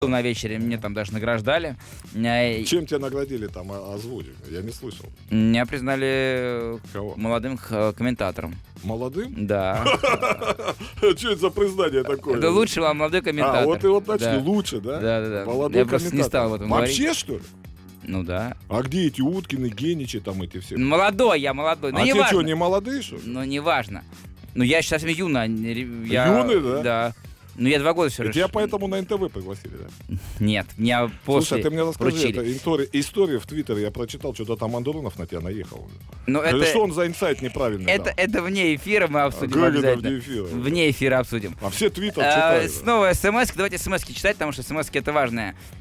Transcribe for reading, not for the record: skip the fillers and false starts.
на вечере, мне там даже награждали. Чем тебя наградили там, озвучь? Я не слышал. Меня признали Кого? молодым комментатором. Молодым? Да. Что это за признание такое? Это лучший молодой комментатор. Вот и вот начали. Да. Лучше, да? Да. Молодой Я просто не комментатор. стал об этом Вообще, говорить. что ли? Ну да. А где эти Уткины, Геничи, там эти все? Молодой, я молодой. Ну, А не те важно. что, не молодые, что ли? Ну, не важно. Ну, я сейчас юный. Юный, да? Да. Ну, я 2 года все Это тебя поэтому на НТВ пригласили, да? Нет, меня после Слушай, а ты мне расскажи, вручили. это история в Твиттере, я прочитал, что-то там Андронов на тебя наехал. Ну, Что он за инсайт неправильный дал? это вне эфира мы обсудим Как это обязательно. вне эфира? Вне эфира обсудим. А все Твиттер читают. Снова смс. Давайте смс читать, потому что смс это важное.